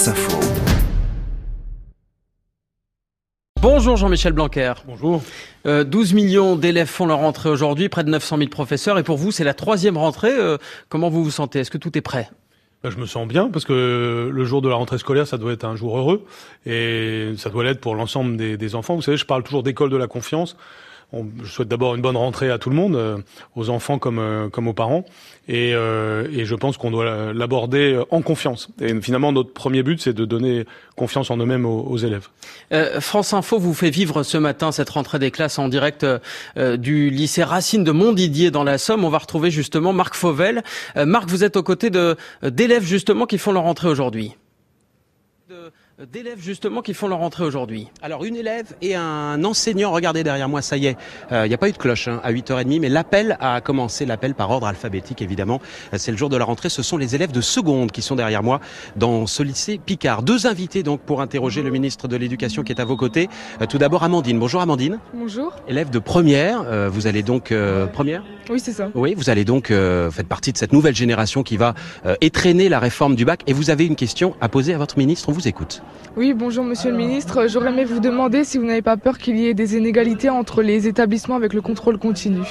France Info. Bonjour Jean-Michel Blanquer. Bonjour. 12 millions d'élèves font leur rentrée aujourd'hui, près de 900 000 professeurs. Et pour vous, c'est la 3e rentrée. Comment vous vous sentez? Est-ce que tout est prêt? Je me sens bien parce que le jour de la rentrée scolaire, ça doit être un jour heureux. Et ça doit l'être pour l'ensemble des enfants. Vous savez, je parle toujours d'école de la confiance. Je souhaite d'abord une bonne rentrée à tout le monde, aux enfants comme aux parents. Et je pense qu'on doit l'aborder en confiance. Et finalement, notre premier but, c'est de donner confiance en eux-mêmes aux élèves. France Info vous fait vivre ce matin cette rentrée des classes en direct du lycée Racine de Montdidier dans la Somme. On va retrouver justement Marc Fauvel. Marc, vous êtes aux côtés d'élèves justement qui font leur rentrée aujourd'hui. Alors une élève et un enseignant, regardez derrière moi, ça y est, il n'y a pas eu de cloche à 8h30, mais l'appel a commencé, l'appel par ordre alphabétique évidemment. C'est le jour de la rentrée, ce sont les élèves de seconde qui sont derrière moi dans ce lycée Picard. 2 invités donc pour interroger le ministre de l'Éducation qui est à vos côtés. Tout d'abord Amandine. Bonjour Amandine. Bonjour. Élève de première, vous allez donc première ? Oui, c'est ça. Oui, vous allez donc faites partie de cette nouvelle génération qui va étrenner la réforme du bac et vous avez une question à poser à votre ministre, on vous écoute. Oui, bonjour Monsieur le Ministre. J'aurais aimé vous demander si vous n'avez pas peur qu'il y ait des inégalités entre les établissements avec le contrôle continu.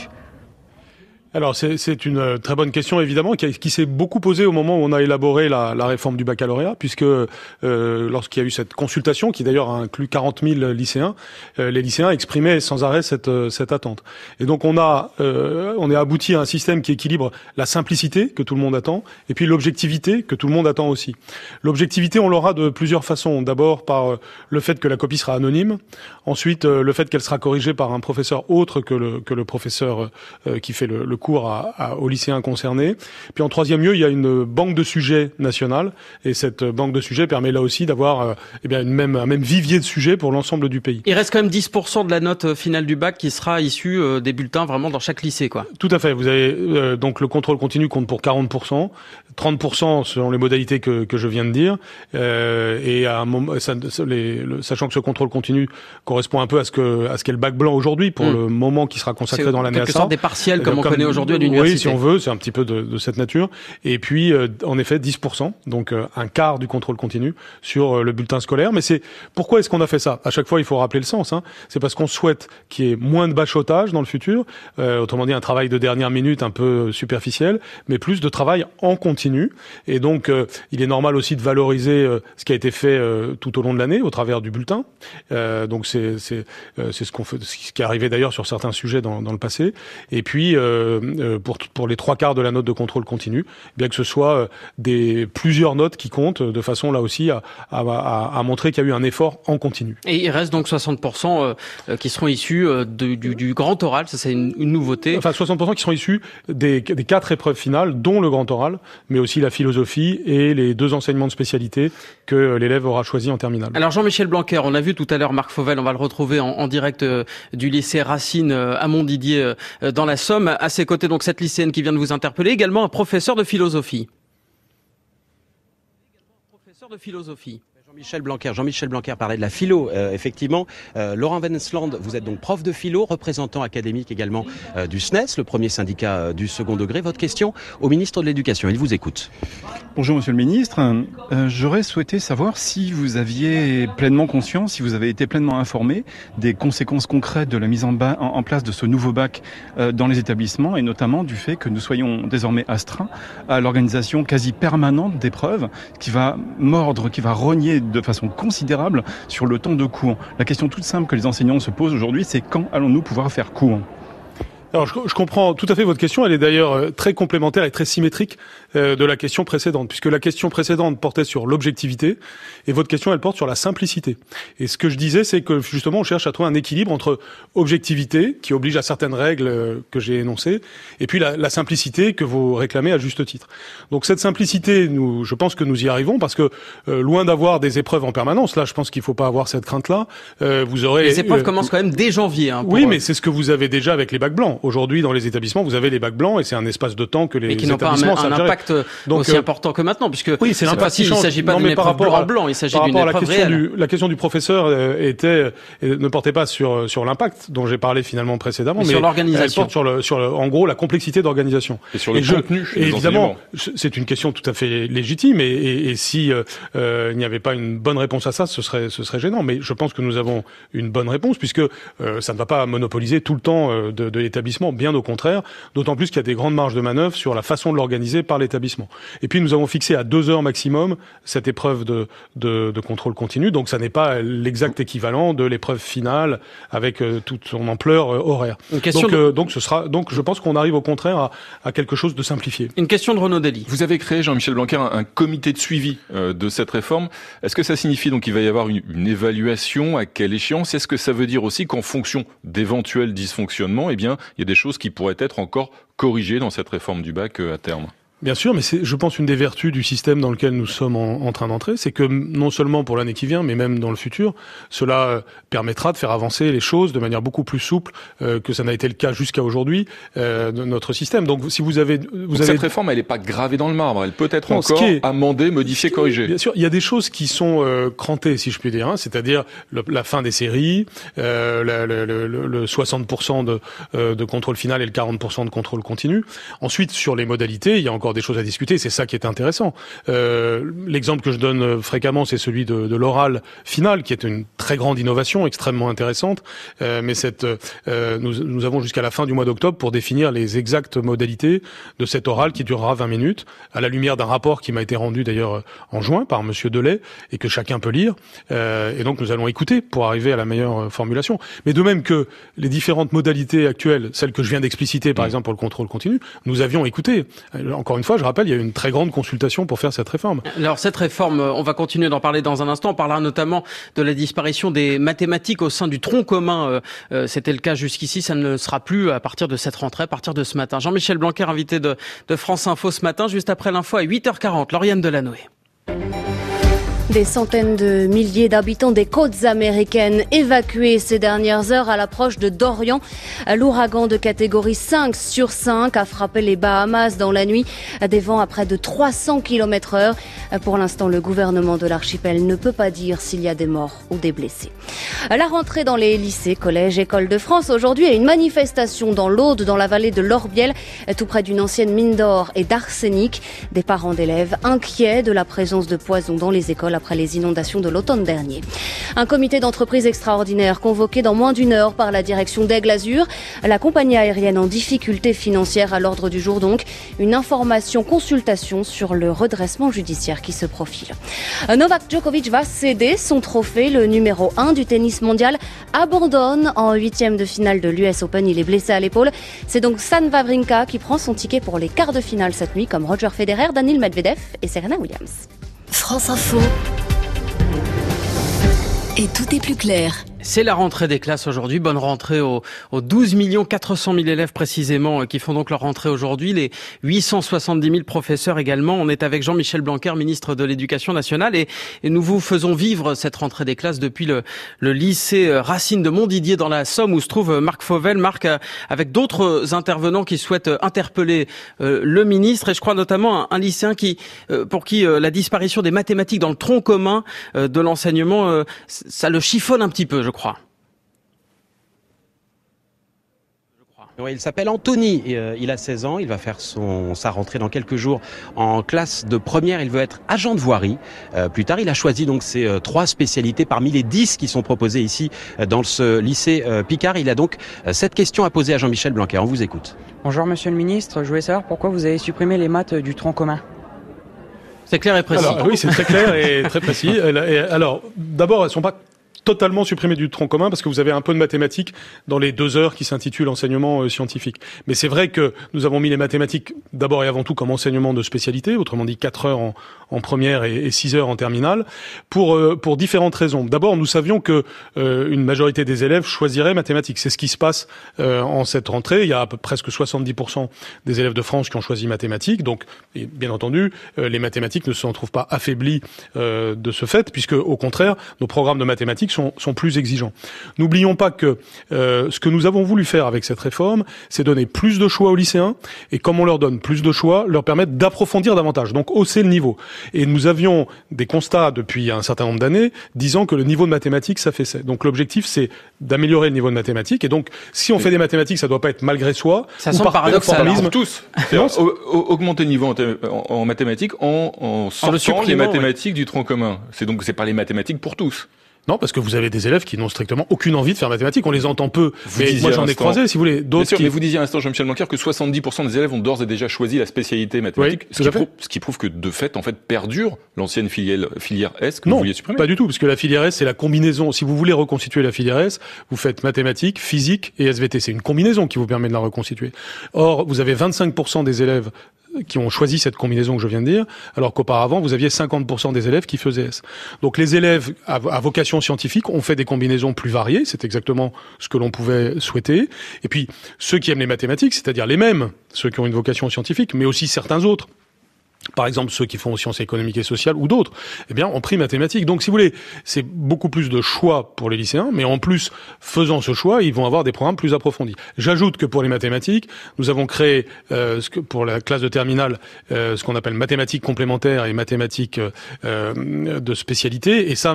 Alors c'est une très bonne question évidemment qui s'est beaucoup posée au moment où on a élaboré la réforme du baccalauréat, puisque lorsqu'il y a eu cette consultation qui d'ailleurs a inclus 40 000 lycéens, les lycéens exprimaient sans arrêt cette attente. Et donc on est abouti à un système qui équilibre la simplicité que tout le monde attend et puis l'objectivité que tout le monde attend aussi. L'objectivité on l'aura de plusieurs façons. D'abord par le fait que la copie sera anonyme, ensuite le fait qu'elle sera corrigée par un professeur autre que le professeur qui fait le cours aux lycéens concernés. Puis en 3e lieu, il y a une banque de sujets nationale et cette banque de sujets permet là aussi d'avoir un même vivier de sujets pour l'ensemble du pays. Il reste quand même 10% de la note finale du bac qui sera issue des bulletins vraiment dans chaque lycée, quoi. Tout à fait. Vous avez donc le contrôle continu compte pour 40%, 30% selon les modalités que je viens de dire, et à un moment, sachant que ce contrôle continu correspond un peu à ce qu'est le bac blanc aujourd'hui pour le moment qui sera consacré dans l'année à ça. C'est quelque sorte des partiels comme on connaît aujourd'hui à l'université. Oui, si on veut, c'est un petit peu de cette nature. Et puis, en effet, 10%, donc un quart du contrôle continu sur le bulletin scolaire. Mais pourquoi est-ce qu'on a fait ça? À chaque fois, il faut rappeler le sens. C'est parce qu'on souhaite qu'il y ait moins de bachotage dans le futur, autrement dit un travail de dernière minute un peu superficiel, mais plus de travail en continu. Et donc, il est normal aussi de valoriser ce qui a été fait tout au long de l'année au travers du bulletin. Donc, c'est ce qu'on fait, ce qui est arrivé d'ailleurs sur certains sujets dans le passé. Et puis pour les 3/4 de la note de contrôle continu, bien que ce soit plusieurs notes qui comptent de façon là aussi à montrer qu'il y a eu un effort en continu. Et il reste donc 60% qui seront issus du grand oral, ça c'est une nouveauté. Enfin 60% qui seront issus des 4 épreuves finales, dont le grand oral, mais aussi la philosophie et les 2 enseignements de spécialité que l'élève aura choisi en terminale. Alors Jean-Michel Blanquer, on a vu tout à l'heure Marc Fauvel, on va le retrouver en direct du lycée Racine à Montdidier dans la Somme. À ses côtés, donc, cette lycéenne qui vient de vous interpeller, également un professeur de philosophie. Jean-Michel Blanquer parlait de la philo, effectivement. Laurent Wensland, vous êtes donc prof de philo, représentant académique également du SNES, le premier syndicat du second degré. Votre question au ministre de l'Éducation, il vous écoute. Bonjour Monsieur le Ministre, j'aurais souhaité savoir si vous aviez pleinement conscience, si vous avez été pleinement informé des conséquences concrètes de la mise en place de ce nouveau bac dans les établissements et notamment du fait que nous soyons désormais astreints à l'organisation quasi permanente d'épreuves qui va rogner de façon considérable sur le temps de cours. La question toute simple que les enseignants se posent aujourd'hui, c'est quand allons-nous pouvoir faire cours ? Alors je comprends tout à fait votre question, elle est d'ailleurs très complémentaire et très symétrique de la question précédente, puisque la question précédente portait sur l'objectivité et votre question elle porte sur la simplicité. Et ce que je disais c'est que justement on cherche à trouver un équilibre entre objectivité qui oblige à certaines règles que j'ai énoncées et puis la simplicité que vous réclamez à juste titre. Donc cette simplicité, je pense que nous y arrivons parce que loin d'avoir des épreuves en permanence, là je pense qu'il faut pas avoir cette crainte-là. Vous aurez les épreuves commencent quand même dès janvier. Oui, mais c'est ce que vous avez déjà avec les bacs blancs. Aujourd'hui, dans les établissements, vous avez les bacs blancs et c'est un espace de temps que les établissements savent gérer. Mais qui n'ont pas un impact aussi important que maintenant, puisque oui, c'est l'impact qui change. Il ne s'agit pas d'une épreuve en blanc, il s'agit d'une épreuve réelle. La question du professeur ne portait pas sur l'impact dont j'ai parlé finalement précédemment, mais sur l'organisation. Elle porte sur en gros la complexité d'organisation. Et sur le contenu. Et évidemment, c'est une question tout à fait légitime et si il n'y avait pas une bonne réponse à ça, ce serait gênant. Mais je pense que nous avons une bonne réponse puisque ça ne va pas monopoliser tout le temps de l'établissement, bien au contraire, d'autant plus qu'il y a des grandes marges de manœuvre sur la façon de l'organiser par l'établissement. Et puis nous avons fixé à 2 heures maximum cette épreuve de contrôle continu, donc ça n'est pas l'exact équivalent de l'épreuve finale avec toute son ampleur horaire. Donc je pense qu'on arrive au contraire à quelque chose de simplifié. Une question de Renaud Dely. Vous avez créé, Jean-Michel Blanquer, un comité de suivi de cette réforme. Est-ce que ça signifie donc qu'il va y avoir une évaluation? À quelle échéance? Est-ce que ça veut dire aussi qu'en fonction d'éventuels dysfonctionnements, il y a des choses qui pourraient être encore corrigées dans cette réforme du bac à terme? Bien sûr, mais c'est, je pense, une des vertus du système dans lequel nous sommes en train d'entrer, c'est que non seulement pour l'année qui vient, mais même dans le futur, cela permettra de faire avancer les choses de manière beaucoup plus souple que ça n'a été le cas jusqu'à aujourd'hui de notre système. Donc, si vous avez... Cette réforme, elle n'est pas gravée dans le marbre, elle peut être encore amendée, modifiée, corrigée. Bien sûr, il y a des choses qui sont crantées, si je puis dire, c'est-à-dire la fin des séries, le 60% de contrôle final et le 40% de contrôle continu. Ensuite, sur les modalités, il y a encore des choses à discuter, c'est ça qui est intéressant. L'exemple que je donne fréquemment, c'est celui de l'oral final, qui est une très grande innovation, extrêmement intéressante, mais nous avons jusqu'à la fin du mois d'octobre pour définir les exactes modalités de cet oral qui durera 20 minutes, à la lumière d'un rapport qui m'a été rendu d'ailleurs en juin par Monsieur Delay, et que chacun peut lire, et donc nous allons écouter pour arriver à la meilleure formulation. Mais de même que les différentes modalités actuelles, celles que je viens d'expliciter par exemple pour le contrôle continu, nous avions écouté. Encore une fois, je rappelle, il y a eu une très grande consultation pour faire cette réforme. Alors cette réforme, on va continuer d'en parler dans un instant. On parlera notamment de la disparition des mathématiques au sein du tronc commun. C'était le cas jusqu'ici, ça ne le sera plus à partir de cette rentrée, à partir de ce matin. Jean-Michel Blanquer, invité de France Info ce matin, juste après l'info à 8h40. Lauriane Delanoë. Des centaines de milliers d'habitants des côtes américaines évacués ces dernières heures à l'approche de Dorian. L'ouragan de catégorie 5 sur 5 a frappé les Bahamas dans la nuit. Des vents à près de 300 km/h. Pour l'instant, le gouvernement de l'archipel ne peut pas dire s'il y a des morts ou des blessés. La rentrée dans les lycées, collèges, écoles de France aujourd'hui et une manifestation dans l'Aude, dans la vallée de l'Orbiel, tout près d'une ancienne mine d'or et d'arsenic. Des parents d'élèves inquiets de la présence de poison dans les écoles après les inondations de l'automne dernier. Un comité d'entreprise extraordinaire convoqué dans moins d'une heure par la direction d'Aigle Azur. La compagnie aérienne en difficulté financière à l'ordre du jour donc. Une consultation sur le redressement judiciaire qui se profile. Novak Djokovic va céder son trophée. Le numéro 1 du tennis mondial abandonne en 8e de finale de l'US Open. Il est blessé à l'épaule. C'est donc Stan Wawrinka qui prend son ticket pour les quarts de finale cette nuit, comme Roger Federer, Daniil Medvedev et Serena Williams. France Info. Et tout est plus clair. C'est la rentrée des classes aujourd'hui. Bonne rentrée aux 12 400 000 élèves précisément qui font donc leur rentrée aujourd'hui. Les 870 000 professeurs également. On est avec Jean-Michel Blanquer, ministre de l'Éducation nationale, et nous vous faisons vivre cette rentrée des classes depuis le lycée Racine de Montdidier dans la Somme où se trouve Marc Fauvel. Marc, avec d'autres intervenants qui souhaitent interpeller le ministre, et je crois notamment un lycéen pour qui la disparition des mathématiques dans le tronc commun de l'enseignement, ça le chiffonne un petit peu, je crois. Il s'appelle Anthony, il a 16 ans, il va faire sa rentrée dans quelques jours en classe de première, il veut être agent de voirie. Plus tard, il a choisi donc ses 3 spécialités parmi les 10 qui sont proposées ici dans ce lycée Picard. Il a donc cette question à poser à Jean-Michel Blanquer, on vous écoute. Bonjour Monsieur le Ministre, je voulais savoir pourquoi vous avez supprimé les maths du tronc commun. C'est clair et précis. Alors, oui, c'est très clair et très précis. Alors, d'abord, elles sont pas totalement supprimé du tronc commun parce que vous avez un peu de mathématiques dans les 2 heures qui s'intitulent enseignement scientifique. Mais c'est vrai que nous avons mis les mathématiques d'abord et avant tout comme enseignement de spécialité, autrement dit 4 heures en première et 6 heures en terminale, pour différentes raisons. D'abord, nous savions que une majorité des élèves choisiraient mathématiques. C'est ce qui se passe en cette rentrée. Il y a presque 70% des élèves de France qui ont choisi mathématiques. Donc, et bien entendu, les mathématiques ne s'en trouvent pas affaiblies de ce fait, puisque au contraire, nos programmes de mathématiques sont sont plus exigeants. N'oublions pas que ce que nous avons voulu faire avec cette réforme, c'est donner plus de choix aux lycéens, et comme on leur donne plus de choix, leur permettre d'approfondir davantage, donc hausser le niveau. Et nous avions des constats depuis un certain nombre d'années disant que le niveau de mathématiques s'affaissait. Donc l'objectif, c'est d'améliorer le niveau de mathématiques, et donc si on fait des mathématiques, ça doit pas être malgré soi, ça ou semble par pour tous. Augmenter le niveau en mathématiques en sortant les mathématiques du tronc commun. C'est pas les mathématiques pour tous. Non, parce que vous avez des élèves qui n'ont strictement aucune envie de faire mathématiques. On les entend peu. Mais moi, j'en ai croisé, si vous voulez. Mais vous disiez à l'instant, Jean-Michel Blanquer, que 70% des élèves ont d'ores et déjà choisi la spécialité mathématique. Oui, ce qui prouve que, de fait, perdure l'ancienne filière S que vous vouliez supprimer. Non, pas du tout, parce que la filière S, c'est la combinaison. Si vous voulez reconstituer la filière S, vous faites mathématiques, physique et SVT. C'est une combinaison qui vous permet de la reconstituer. Or, vous avez 25% des élèves qui ont choisi cette combinaison que je viens de dire, alors qu'auparavant, vous aviez 50% des élèves qui faisaient S. Donc les élèves à vocation scientifique ont fait des combinaisons plus variées, c'est exactement ce que l'on pouvait souhaiter. Et puis, ceux qui aiment les mathématiques, c'est-à-dire les mêmes, ceux qui ont une vocation scientifique, mais aussi certains autres, par exemple ceux qui font sciences économiques et sociales ou d'autres, eh bien, ont pris mathématiques. Donc, si vous voulez, c'est beaucoup plus de choix pour les lycéens, mais en plus, faisant ce choix, ils vont avoir des programmes plus approfondis. J'ajoute que pour les mathématiques, nous avons créé, pour la classe de terminale, ce qu'on appelle mathématiques complémentaires et mathématiques de spécialité, et ça,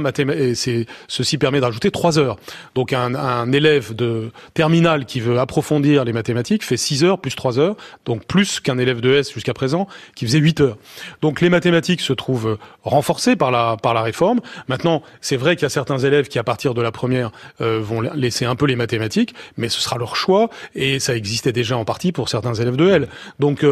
ceci permet de rajouter 3 heures. Donc, un élève de terminale qui veut approfondir les mathématiques fait 6 heures plus 3 heures, donc plus qu'un élève de S jusqu'à présent qui faisait 8 heures. Donc les mathématiques se trouvent renforcées par la réforme. Maintenant, c'est vrai qu'il y a certains élèves qui, à partir de la première, vont laisser un peu les mathématiques, mais ce sera leur choix, et ça existait déjà en partie pour certains élèves de L. Donc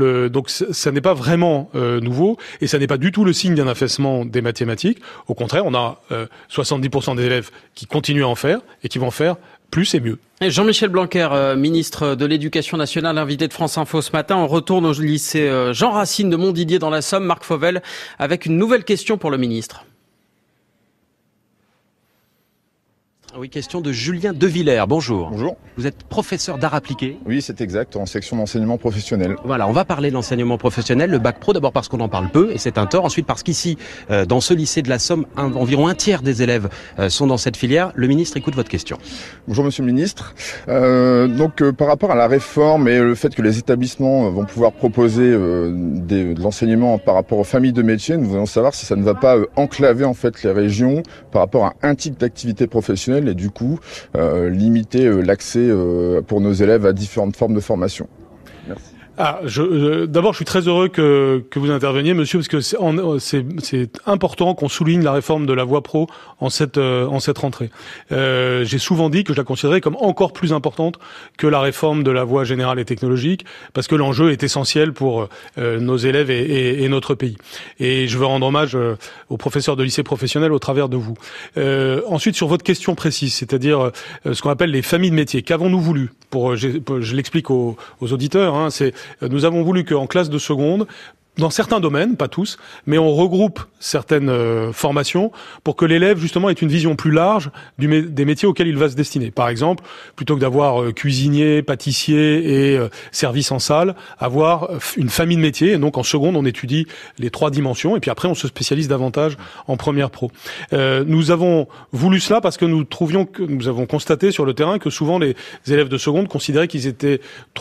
ça n'est pas vraiment nouveau, et ça n'est pas du tout le signe d'un affaissement des mathématiques. Au contraire, on a 70% des élèves qui continuent à en faire et qui vont faire plus et mieux. Et Jean-Michel Blanquer, ministre de l'Éducation nationale, invité de France Info ce matin. On retourne au lycée Jean Racine de Montdidier dans la Somme. Marc Fauvel avec une nouvelle question pour le ministre. Oui, question de Julien Devillers. Bonjour. Bonjour. Vous êtes professeur d'art appliqué ? Oui, c'est exact, en section d'enseignement professionnel. Voilà, on va parler de l'enseignement professionnel, le bac pro, d'abord parce qu'on en parle peu, et c'est un tort. Ensuite parce qu'ici, dans ce lycée de la Somme, environ un tiers des élèves sont dans cette filière. Le ministre écoute votre question. Bonjour Monsieur le Ministre. Par rapport à la réforme et le fait que les établissements vont pouvoir proposer de l'enseignement par rapport aux familles de métiers, nous voulons savoir si ça ne va pas enclaver en fait les régions par rapport à un type d'activité professionnelle et du coup limiter l'accès pour nos élèves à différentes formes de formation. Merci. D'abord, je suis très heureux que vous interveniez, monsieur, parce que c'est important qu'on souligne la réforme de la voie pro en cette rentrée. J'ai souvent dit que je la considérais comme encore plus importante que la réforme de la voie générale et technologique, parce que l'enjeu est essentiel pour nos élèves et notre pays. Et je veux rendre hommage aux professeurs de lycée professionnel au travers de vous. Ensuite, sur votre question précise, c'est-à-dire ce qu'on appelle les familles de métiers. Qu'avons-nous voulu ? Je l'explique aux auditeurs, nous avons voulu qu'en classe de seconde, dans certains domaines, pas tous, mais on regroupe certaines formations pour que l'élève, justement, ait une vision plus large des métiers auxquels il va se destiner. Par exemple, plutôt que d'avoir cuisinier, pâtissier et service en salle, avoir une famille de métiers. Et donc, en seconde, on étudie les 3 dimensions. Et puis après, on se spécialise davantage en première pro. Nous avons voulu cela parce que nous avons constaté sur le terrain que souvent les élèves de seconde considéraient qu'ils étaient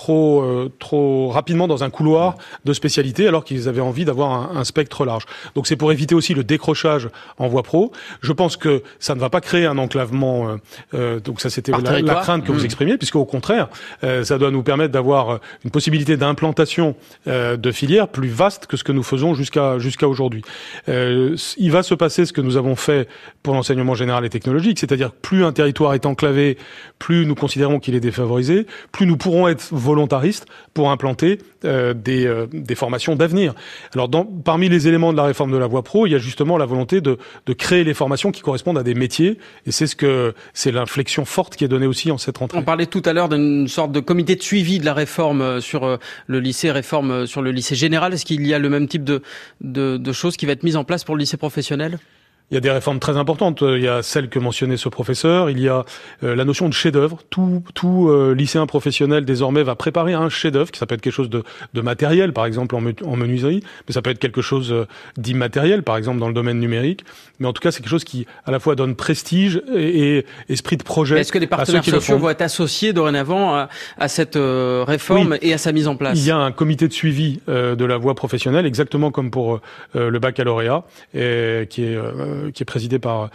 trop rapidement dans un couloir de spécialité, alors qu'ils avaient envie d'avoir un spectre large. Donc c'est pour éviter aussi le décrochage en voie pro. Je pense que ça ne va pas créer un enclavement. Donc ça, c'était la crainte que vous exprimiez, puisque au contraire, ça doit nous permettre d'avoir une possibilité d'implantation de filières plus vaste que ce que nous faisons jusqu'à aujourd'hui. Il va se passer ce que nous avons fait pour l'enseignement général et technologique, c'est-à-dire que plus un territoire est enclavé, plus nous considérons qu'il est défavorisé, plus nous pourrons être volontaristes pour implanter des formations d'avenir. Alors, parmi les éléments de la réforme de la voie pro, il y a justement la volonté de créer les formations qui correspondent à des métiers, et c'est l'inflexion forte qui est donnée aussi en cette rentrée. On parlait tout à l'heure d'une sorte de comité de suivi de la réforme sur le lycée général. Est-ce qu'il y a le même type de choses qui va être mise en place pour le lycée professionnel ? Il y a des réformes très importantes. Il y a celle que mentionnait ce professeur. Il y a la notion de chef-d'œuvre. Tout lycéen professionnel désormais va préparer un chef-d'œuvre, qui ça peut être quelque chose de matériel, par exemple en menuiserie, mais ça peut être quelque chose d'immatériel, par exemple dans le domaine numérique. Mais en tout cas, c'est quelque chose qui à la fois donne prestige et esprit de projet. Est-ce que les partenaires sociaux vont être associés dorénavant à cette réforme et à sa mise en place? Il y a un comité de suivi de la voie professionnelle, exactement comme pour le baccalauréat, qui est présidé par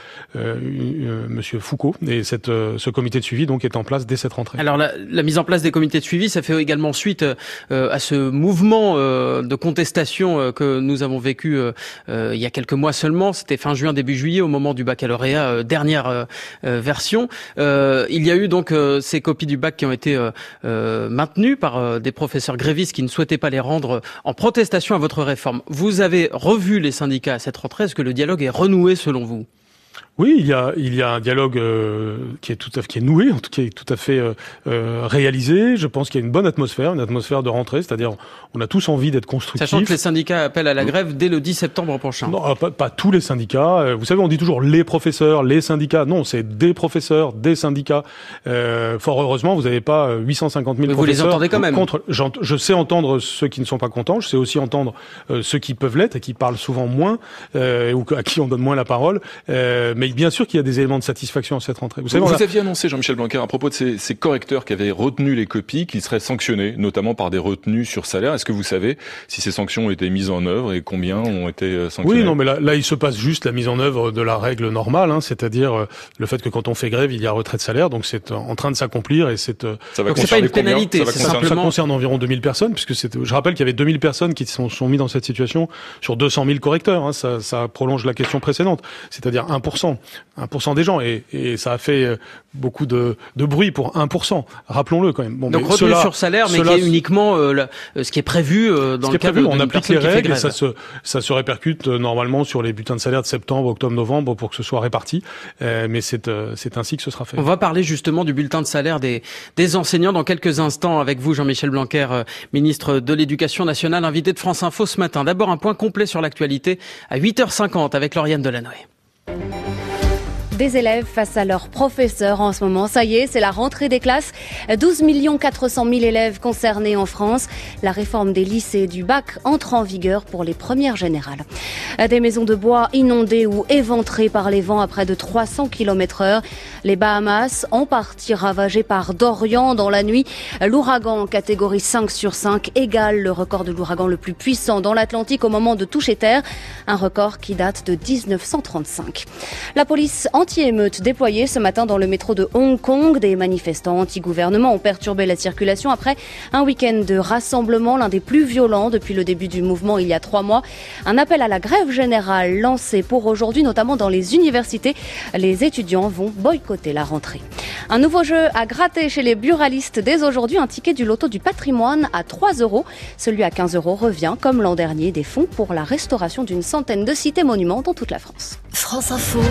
Monsieur Foucault, et ce comité de suivi donc est en place dès cette rentrée. Alors la mise en place des comités de suivi, ça fait également suite à ce mouvement de contestation que nous avons vécu il y a quelques mois seulement. C'était fin juin, début juillet, au moment du baccalauréat, dernière version. Il y a eu donc ces copies du bac qui ont été maintenues par des professeurs grévistes qui ne souhaitaient pas les rendre en protestation à votre réforme. Vous avez revu les syndicats à cette rentrée. Est-ce que le dialogue est renoué selon vous? Oui, il y a un dialogue qui est noué, en tout cas qui est tout à fait réalisé. Je pense qu'il y a une bonne atmosphère, une atmosphère de rentrée, c'est-à-dire on a tous envie d'être constructifs. Sachant que les syndicats appellent à la grève dès le 10 septembre prochain. Non, pas tous les syndicats. Vous savez, on dit toujours les professeurs, les syndicats. Non, c'est des professeurs, des syndicats. Fort heureusement, vous n'avez pas 850 000 Mais professeurs. vous les entendez quand même. Je sais entendre ceux qui ne sont pas contents. Je sais aussi entendre ceux qui peuvent l'être et qui parlent souvent moins ou à qui on donne moins la parole. Mais bien sûr qu'il y a des éléments de satisfaction à cette rentrée. Vous aviez annoncé, Jean-Michel Blanquer, à propos de ces correcteurs qui avaient retenu les copies, qu'ils seraient sanctionnés, notamment par des retenues sur salaire. Est-ce que vous savez si ces sanctions ont été mises en œuvre et combien ont été sanctionnés? Oui, non, mais là, il se passe juste la mise en œuvre de la règle normale, c'est-à-dire le fait que quand on fait grève, il y a retrait de salaire, donc c'est en train de s'accomplir et c'est pas une pénalité, ça concerne environ 2000 personnes, puisque je rappelle qu'il y avait 2000 personnes qui sont mis dans cette situation sur 200 000 correcteurs. Ça prolonge la question précédente, c'est-à-dire 1% des gens, et ça a fait beaucoup de bruit pour 1%. Rappelons-le quand même. Bon, donc retenu sur salaire, mais qui est uniquement ce qui est prévu dans le cadre on applique les règles et ça se répercute normalement sur les bulletins de salaire de septembre, octobre, novembre pour que ce soit réparti. Mais c'est ainsi que ce sera fait. On va parler justement du bulletin de salaire des enseignants dans quelques instants avec vous, Jean-Michel Blanquer, ministre de l'Éducation nationale, invité de France Info ce matin. D'abord un point complet sur l'actualité à 8h50 avec Lauriane Delanoë. Des élèves face à leurs professeurs en ce moment. Ça y est, c'est la rentrée des classes. 12 400 000 élèves concernés en France. La réforme des lycées du bac entre en vigueur pour les premières générales. Des maisons de bois inondées ou éventrées par les vents à près de 300 km/h. Les Bahamas, en partie ravagées par Dorian dans la nuit. L'ouragan catégorie 5/5 égale le record de l'ouragan le plus puissant dans l'Atlantique au moment de toucher terre. Un record qui date de 1935. La police anti-émeute déployée ce matin dans le métro de Hong Kong. Des manifestants anti-gouvernement ont perturbé la circulation après un week-end de rassemblement, l'un des plus violents depuis le début du mouvement il y a 3 mois. Un appel à la grève générale lancé pour aujourd'hui, notamment dans les universités. Les étudiants vont boycotter la rentrée. Un nouveau jeu à gratter chez les buralistes dès aujourd'hui. Un ticket du loto du patrimoine à 3 €. Celui à 15 € revient, comme l'an dernier, des fonds pour la restauration d'une centaine de cités monuments dans toute la France. France Info.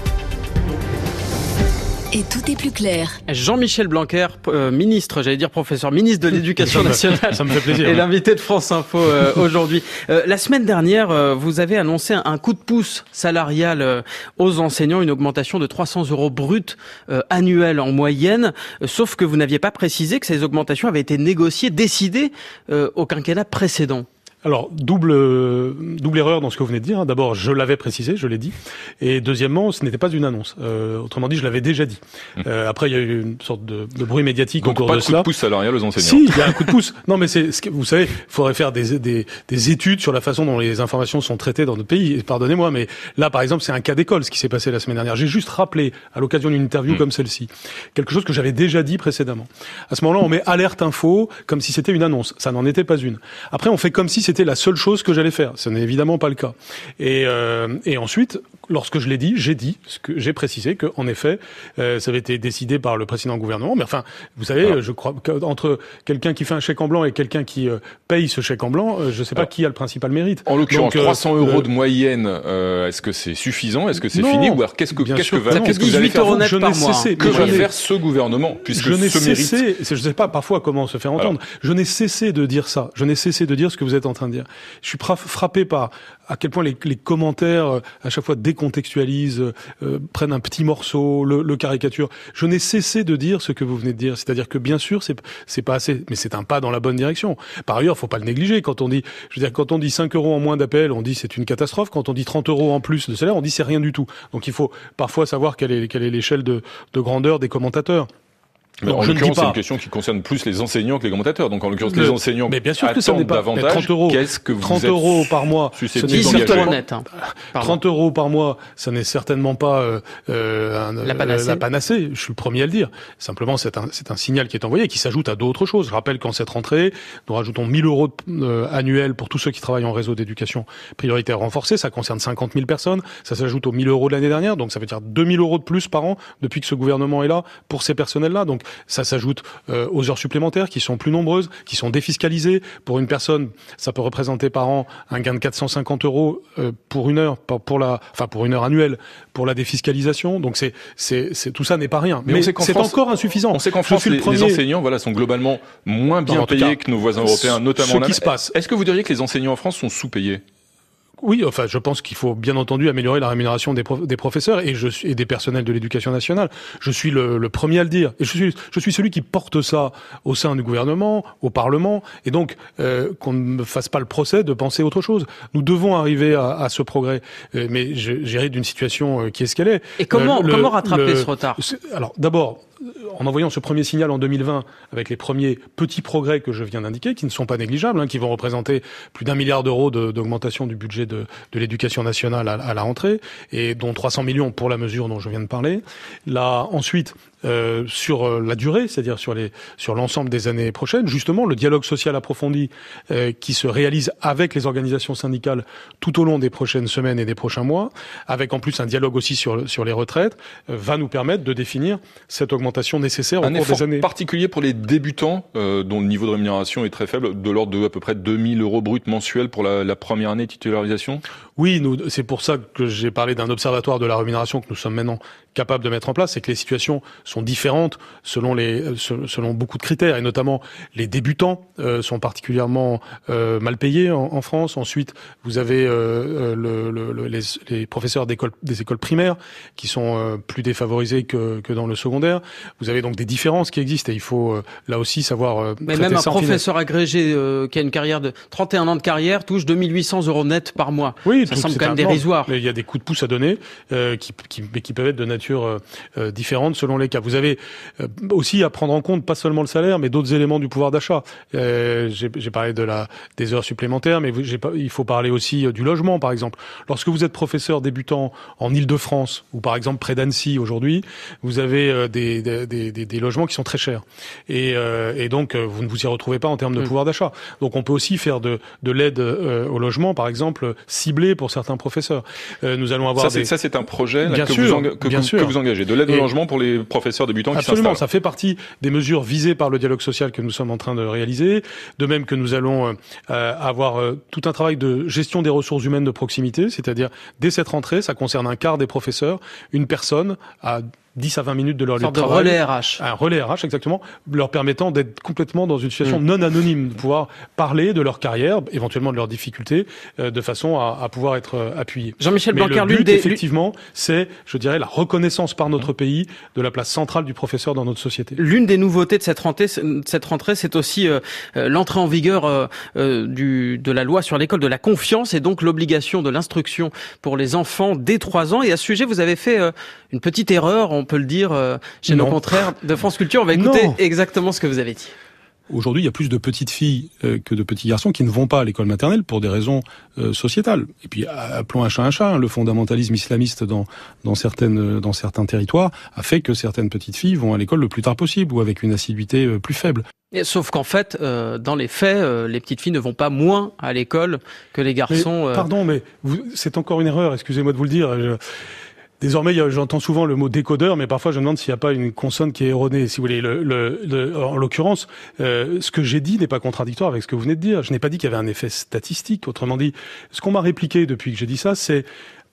Et tout est plus clair. Jean-Michel Blanquer, ministre de l'Éducation nationale. Ça me fait plaisir. Et l'invité de France Info aujourd'hui. La semaine dernière, vous avez annoncé un coup de pouce salarial aux enseignants, une augmentation de 300 € bruts annuels en moyenne. Sauf que vous n'aviez pas précisé que ces augmentations avaient été négociées, décidées au quinquennat précédent. Alors, double erreur dans ce que vous venez de dire. D'abord, je l'avais précisé, je l'ai dit. Et deuxièmement, ce n'était pas une annonce. Autrement dit, je l'avais déjà dit. Après, il y a eu une sorte de bruit médiatique autour de cela. Donc, pas de coup de pouce salarial aux enseignants. Si, il y a un coup de pouce. Non, mais vous savez, il faudrait faire des études sur la façon dont les informations sont traitées dans notre pays. Pardonnez-moi, mais là, par exemple, c'est un cas d'école, ce qui s'est passé la semaine dernière. J'ai juste rappelé, à l'occasion d'une interview comme celle-ci, quelque chose que j'avais déjà dit précédemment. À ce moment-là, on met alerte info comme si c'était une annonce. Ça n'en était pas une. Après, on fait comme si c'était la seule chose que j'allais faire. Ce n'est évidemment pas le cas. Et ensuite, lorsque je l'ai dit, j'ai précisé que, en effet, ça avait été décidé par le précédent gouvernement. Mais enfin, vous savez, je crois qu'entre quelqu'un qui fait un chèque en blanc et quelqu'un qui paye ce chèque en blanc, je ne sais pas qui a le principal mérite. En l'occurrence, 300 € de moyenne, est-ce que c'est suffisant? Est-ce que c'est fini? Ou alors qu'est-ce que vous allez faire? Que va faire ce gouvernement? Puisque je ne sais pas parfois comment se faire entendre. Je n'ai cessé de dire ça. Je n'ai cessé de dire ce que vous êtes en train train de dire. Je suis frappé par à quel point les commentaires à chaque fois décontextualisent, prennent un petit morceau, le caricature. Je n'ai cessé de dire ce que vous venez de dire, c'est-à-dire que bien sûr c'est pas assez, mais c'est un pas dans la bonne direction. Par ailleurs, faut pas le négliger. Quand on dit 5 € en moins d'appel, on dit c'est une catastrophe. Quand on dit 30 € en plus de salaire, on dit c'est rien du tout. Donc il faut parfois savoir quelle est l'échelle de grandeur des commentateurs. Mais en l'occurrence, c'est une question qui concerne plus les enseignants que les commentateurs. Donc, en l'occurrence, les enseignants mais bien sûr que ça n'est pas davantage. 30 €, qu'est-ce que vous 30 êtes € par mois, susceptible d'engager? 30 € par mois, ça n'est certainement pas la panacée. Je suis le premier à le dire. Simplement, c'est un signal qui est envoyé, qui s'ajoute à d'autres choses. Je rappelle qu'en cette rentrée, nous rajoutons 1 000 € annuels pour tous ceux qui travaillent en réseau d'éducation prioritaire renforcée. Ça concerne 50 000 personnes. Ça s'ajoute aux 1 000 € de l'année dernière. Donc, ça veut dire 2 000 € de plus par an depuis que ce gouvernement est là pour ces personnels-là. Donc, ça s'ajoute aux heures supplémentaires qui sont plus nombreuses, qui sont défiscalisées. Pour une personne, ça peut représenter par an un gain de 450 € pour une heure, pour une heure annuelle pour la défiscalisation. Donc tout ça n'est pas rien. Mais c'est encore insuffisant. On sait qu'en France, les enseignants, sont globalement moins bien payés que nos voisins européens, notamment en Allemagne. Est-ce que vous diriez que les enseignants en France sont sous-payés? Oui, je pense qu'il faut bien entendu améliorer la rémunération des professeurs et des personnels de l'éducation nationale. Je suis le premier à le dire. Et je suis celui qui porte ça au sein du gouvernement, au Parlement. Et donc, qu'on ne me fasse pas le procès de penser autre chose. Nous devons arriver à ce progrès. Mais j'hérite d'une situation qui est ce qu'elle est. Et comment rattraper ce retard? Alors, d'abord, en envoyant ce premier signal en 2020, avec les premiers petits progrès que je viens d'indiquer, qui ne sont pas négligeables, qui vont représenter plus d'1 milliard d'euros d'augmentation du budget de l'éducation nationale à la rentrée, et dont 300 millions pour la mesure dont je viens de parler. Là, ensuite, sur la durée, c'est-à-dire sur l'ensemble des années prochaines, justement, le dialogue social approfondi qui se réalise avec les organisations syndicales tout au long des prochaines semaines et des prochains mois, avec en plus un dialogue aussi sur les retraites, va nous permettre de définir cette augmentation nécessaire au cours des années. Un effort particulier pour les débutants, dont le niveau de rémunération est très faible, de l'ordre de à peu près 2 000 € bruts mensuels pour la première année de titularisation? Oui, c'est pour ça que j'ai parlé d'un observatoire de la rémunération que nous sommes maintenant capables de mettre en place, c'est que les situations sont différentes selon beaucoup de critères, et notamment les débutants sont particulièrement mal payés en France. Ensuite, vous avez les professeurs des écoles primaires qui sont plus défavorisés que dans le secondaire. Vous avez donc des différences qui existent, et il faut là aussi savoir mais même un professeur agrégé qui a une carrière de 31 ans de carrière touche 2 800 € net par mois. Oui, ça semble quand même dérisoire. Mais il y a des coups de pouce à donner qui peuvent être de nature différentes selon les cas. Vous avez aussi à prendre en compte pas seulement le salaire, mais d'autres éléments du pouvoir d'achat. J'ai parlé des heures supplémentaires, mais il faut parler aussi du logement, par exemple. Lorsque vous êtes professeur débutant en Île-de-France, ou par exemple près d'Annecy aujourd'hui, vous avez des logements qui sont très chers. Et donc, vous ne vous y retrouvez pas en termes de pouvoir d'achat. Donc, on peut aussi faire de l'aide au logement, par exemple, ciblée pour certains professeurs. Nous allons avoir ça, c'est un projet là, que vous engagez, de l'aide au logement pour les professeurs débutants qui s'installent. Absolument, ça fait partie des mesures visées par le dialogue social que nous sommes en train de réaliser. De même que nous allons avoir tout un travail de gestion des ressources humaines de proximité, c'est-à-dire dès cette rentrée, ça concerne un quart des professeurs, une personne à 10 à 20 minutes de leur lieu de travail. Relais RH. Un relais RH, exactement, leur permettant d'être complètement dans une situation non anonyme, de pouvoir parler de leur carrière, éventuellement de leurs difficultés, de façon à pouvoir être appuyés. Jean-Michel Blanquer, le but, effectivement, c'est, je dirais, la reconnaissance par notre pays de la place centrale du professeur dans notre société. L'une des nouveautés de cette rentrée, c'est aussi l'entrée en vigueur de la loi sur l'école de la confiance, et donc l'obligation de l'instruction pour les enfants dès 3 ans. Et à ce sujet, vous avez fait une petite erreur, on peut le dire, chez nos confrères de France Culture. On va écouter exactement ce que vous avez dit. Aujourd'hui, il y a plus de petites filles que de petits garçons qui ne vont pas à l'école maternelle pour des raisons sociétales. Et puis, appelons un chat un chat. Le fondamentalisme islamiste dans certains territoires a fait que certaines petites filles vont à l'école le plus tard possible ou avec une assiduité plus faible. Sauf qu'en fait, dans les faits, les petites filles ne vont pas moins à l'école que les garçons. Pardon, mais c'est encore une erreur. Excusez-moi de vous le dire. Désormais, j'entends souvent le mot décodeur, mais parfois je me demande s'il n'y a pas une consonne qui est erronée. Si vous voulez, en l'occurrence, ce que j'ai dit n'est pas contradictoire avec ce que vous venez de dire. Je n'ai pas dit qu'il y avait un effet statistique. Autrement dit, ce qu'on m'a répliqué depuis que j'ai dit ça, c'est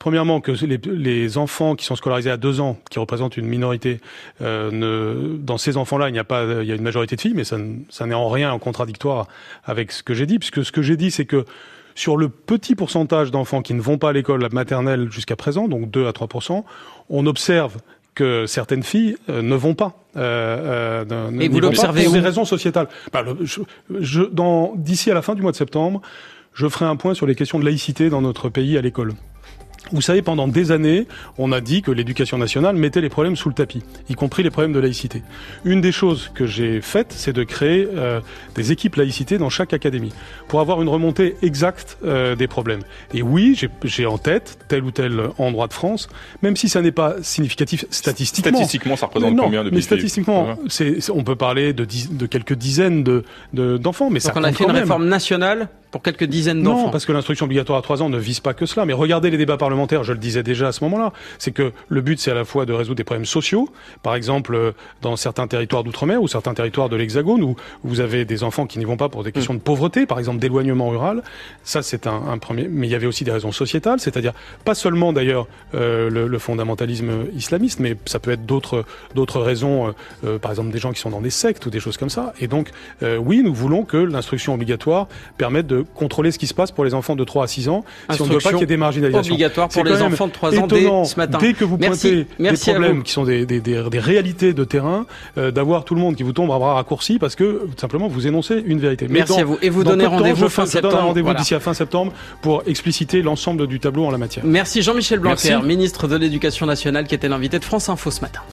Premièrement, que les enfants qui sont scolarisés à 2 ans, qui représentent une minorité, dans ces enfants-là, il y a une majorité de filles, mais ça n'est en rien en contradictoire avec ce que j'ai dit, puisque ce que j'ai dit, c'est que sur le petit pourcentage d'enfants qui ne vont pas à l'école maternelle jusqu'à présent, donc 2 à 3%, on observe que certaines filles ne vont pas. Et vous l'observez pour des raisons sociétales. D'ici à la fin du mois de septembre, je ferai un point sur les questions de laïcité dans notre pays à l'école. Vous savez, pendant des années, on a dit que l'éducation nationale mettait les problèmes sous le tapis, y compris les problèmes de laïcité. Une des choses que j'ai faites, c'est de créer des équipes laïcité dans chaque académie, pour avoir une remontée exacte des problèmes. Et oui, j'ai en tête tel ou tel endroit de France, même si ça n'est pas significatif statistiquement. Statistiquement, ça représente combien de mais statistiquement, on peut parler de quelques dizaines d'enfants, mais donc ça on a fait une réforme nationale pour quelques dizaines d'enfants. Non, parce que l'instruction obligatoire à 3 ans ne vise pas que cela. Mais regardez les débats parlementaires, je le disais déjà à ce moment-là, c'est que le but, c'est à la fois de résoudre des problèmes sociaux, par exemple dans certains territoires d'outre-mer ou certains territoires de l'Hexagone où vous avez des enfants qui n'y vont pas pour des questions de pauvreté, par exemple d'éloignement rural. Ça, c'est un premier. Mais il y avait aussi des raisons sociétales, c'est-à-dire pas seulement d'ailleurs le fondamentalisme islamiste, mais ça peut être d'autres raisons, par exemple des gens qui sont dans des sectes ou des choses comme ça. Et donc, oui, nous voulons que l'instruction obligatoire permette de contrôler ce qui se passe pour les enfants de 3 à 6 ans, si on ne veut pas qu'il y ait des marginalisations. Obligatoire pour les enfants de 3 ans étonnant, dès ce matin. Dès que vous pointez des problèmes qui sont des réalités de terrain, d'avoir tout le monde qui vous tombe à bras raccourcis parce que tout simplement vous énoncez une vérité. Merci à vous. Et vous donnez rendez-vous fin septembre. Je donne un rendez-vous d'ici à fin septembre pour expliciter l'ensemble du tableau en la matière. Merci Jean-Michel Blanquer, ministre de l'Éducation nationale, qui était l'invité de France Info ce matin.